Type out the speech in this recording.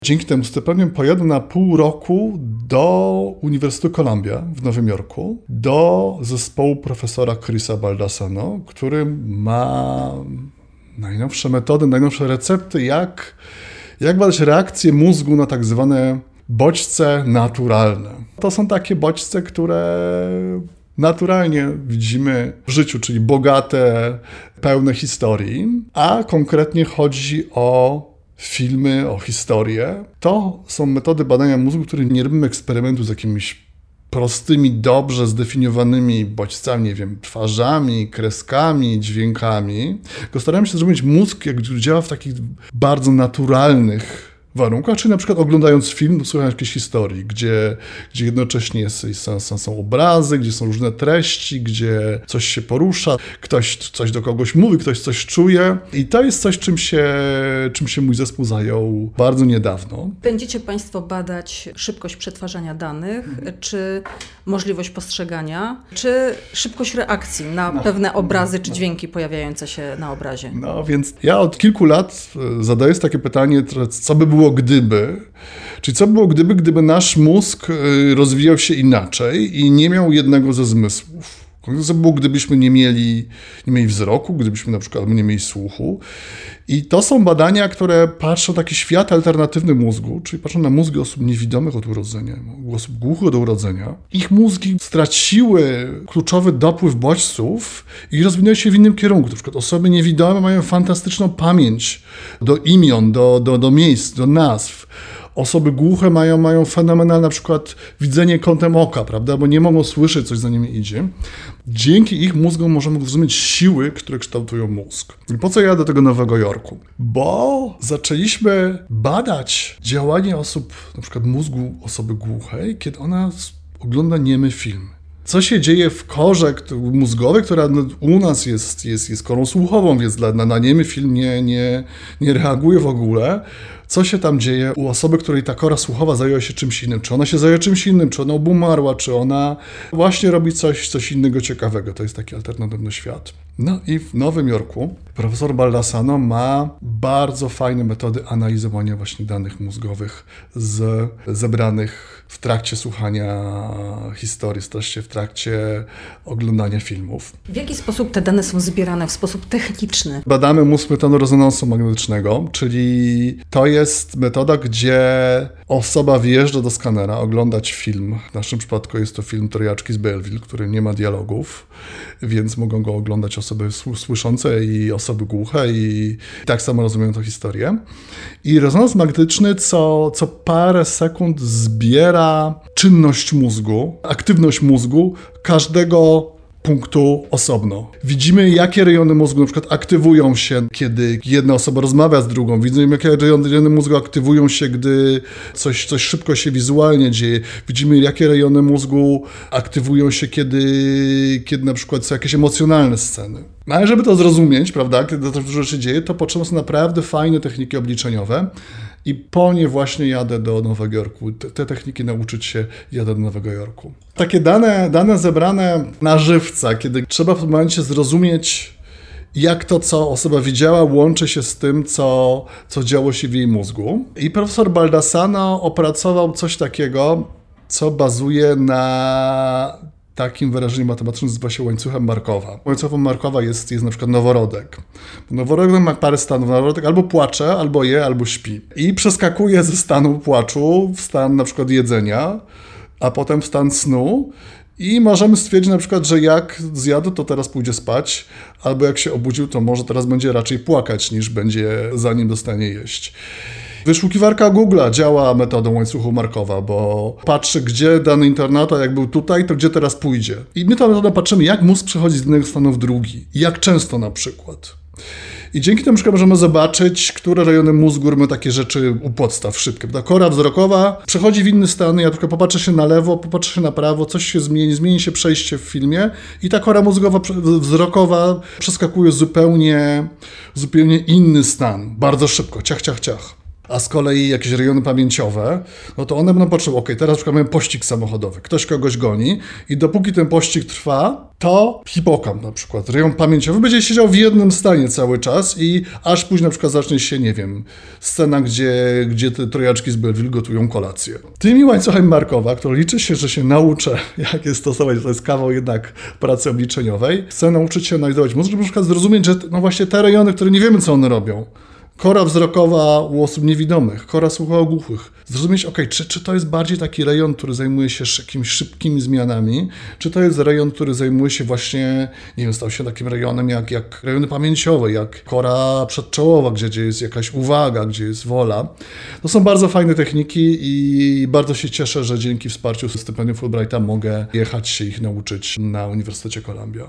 Dzięki temu stypendium pojadę na pół roku do Uniwersytetu Columbia w Nowym Jorku, do zespołu profesora Chrisa Baldassano, który ma najnowsze metody, najnowsze recepty, jak badać reakcję mózgu na tak zwane bodźce naturalne. To są takie bodźce, które naturalnie widzimy w życiu, czyli bogate, pełne historii, a konkretnie chodzi o filmy, o historię. To są metody badania mózgu, które nie robimy eksperymentu z jakimiś prostymi, dobrze zdefiniowanymi bodźcami, nie wiem, twarzami, kreskami, dźwiękami. Tylko staramy się zrobić mózg, który działa w takich bardzo naturalnych warunkach, czyli na przykład oglądając film, słuchając jakiejś historii, gdzie jednocześnie są obrazy, gdzie są różne treści, gdzie coś się porusza, ktoś coś do kogoś mówi, ktoś coś czuje. I to jest coś, czym się mój zespół zajął bardzo niedawno. Będziecie Państwo badać szybkość przetwarzania danych, czy możliwość postrzegania, czy szybkość reakcji na pewne obrazy czy dźwięki pojawiające się na obrazie? No więc ja od kilku lat zadaję takie pytanie, co by było gdyby? Czyli co by było gdyby nasz mózg rozwijał się inaczej i nie miał jednego ze zmysłów? Co by było, gdybyśmy nie mieli wzroku, gdybyśmy na przykład nie mieli słuchu? I to są badania, które patrzą na taki świat alternatywny mózgu, czyli patrzą na mózgi osób niewidomych od urodzenia, osób głuchych od urodzenia. Ich mózgi straciły kluczowy dopływ bodźców i rozwinęły się w innym kierunku. Na przykład osoby niewidome mają fantastyczną pamięć do imion, do miejsc, do nazw. Osoby głuche mają fenomenalne na przykład widzenie kątem oka, prawda, bo nie mogą słyszeć, coś za nimi idzie. Dzięki ich mózgom możemy zrozumieć siły, które kształtują mózg. I po co ja do tego Nowego Jorku? Bo zaczęliśmy badać działanie osób, na przykład mózgu osoby głuchej, kiedy ona ogląda niemy film. Co się dzieje w korze mózgowej, która u nas jest korą słuchową, więc na niemy film nie reaguje w ogóle. Co się tam dzieje u osoby, której ta kora słuchowa zajęła się czymś innym? Czy ona się zajęła czymś innym? Czy ona obumarła? Czy ona właśnie robi coś innego ciekawego? To jest taki alternatywny świat. No i w Nowym Jorku profesor Baldassano ma bardzo fajne metody analizowania właśnie danych mózgowych zebranych w trakcie słuchania historii, w trakcie oglądania filmów. W jaki sposób te dane są zbierane w sposób techniczny? Badamy mózg metodą rezonansu magnetycznego, czyli to jest metoda, gdzie osoba wjeżdża do skanera oglądać film. W naszym przypadku jest to film Trojaczki z Belleville, który nie ma dialogów, więc mogą go oglądać osoby słyszące i osoby głuche i tak samo rozumieją tę historię. I rezonans magnetyczny co parę sekund zbiera czynność mózgu, aktywność mózgu każdego punktu osobno. Widzimy, jakie rejony mózgu na przykład aktywują się, kiedy jedna osoba rozmawia z drugą. Widzimy, jakie rejony mózgu aktywują się, gdy coś szybko się wizualnie dzieje. Widzimy, jakie rejony mózgu aktywują się, kiedy na przykład są jakieś emocjonalne sceny. No ale żeby to zrozumieć, prawda, kiedy to dużo się dzieje, to potrzebne są naprawdę fajne techniki obliczeniowe. I po nie właśnie jadę do Nowego Jorku. Te techniki nauczyć się, jadę do Nowego Jorku. Takie dane zebrane na żywca, kiedy trzeba w tym momencie zrozumieć, jak to, co osoba widziała, łączy się z tym, co działo się w jej mózgu. I profesor Baldassano opracował coś takiego, co bazuje na takim wyrażeniem matematycznym, nazywa się łańcuchem Markowa. Łańcuchem Markowa jest na przykład noworodek. Noworodek ma parę stanów. Noworodek albo płacze, albo je, albo śpi. I przeskakuje ze stanu płaczu w stan na przykład jedzenia, a potem w stan snu. I możemy stwierdzić na przykład, że jak zjadł, to teraz pójdzie spać, albo jak się obudził, to może teraz będzie raczej płakać, niż będzie zanim dostanie jeść. Wyszukiwarka Google'a działa metodą łańcuchu Markowa, bo patrzy, gdzie dany internauta, jak był tutaj, to gdzie teraz pójdzie. I my tą metodą patrzymy, jak mózg przechodzi z jednego stanu w drugi i jak często na przykład. I dzięki temu możemy zobaczyć, które rejony mózgu robią takie rzeczy u podstaw szybkie. Ta kora wzrokowa przechodzi w inny stan, ja tylko popatrzę się na lewo, popatrzę się na prawo, coś się zmieni się przejście w filmie i ta kora mózgowa wzrokowa przeskakuje zupełnie inny stan, bardzo szybko, ciach. A z kolei jakieś rejony pamięciowe, no to one będą potrzebowały, teraz na przykład mamy pościg samochodowy, ktoś kogoś goni i dopóki ten pościg trwa, to hipokamp na przykład, rejon pamięciowy będzie siedział w jednym stanie cały czas i aż później na przykład zacznie się, nie wiem, scena, gdzie te trojaczki z Belleville gotują kolację. Tymi łańcuchami Markowa, które liczy się, że się nauczę, jak je stosować, to jest kawał jednak pracy obliczeniowej, chcę nauczyć się analizować mózg, żeby na przykład zrozumieć, że no właśnie te rejony, które nie wiemy, co one robią, kora wzrokowa u osób niewidomych, kora słuchowa u głuchych. Zrozumieć, czy to jest bardziej taki rejon, który zajmuje się jakimiś szybkimi zmianami, czy to jest rejon, który zajmuje się właśnie, nie wiem, stał się takim rejonem jak rejony pamięciowe, jak kora przedczołowa, gdzie jest jakaś uwaga, gdzie jest wola. To są bardzo fajne techniki i bardzo się cieszę, że dzięki wsparciu stypendium Fulbrighta mogę jechać się ich nauczyć na Uniwersytecie Columbia.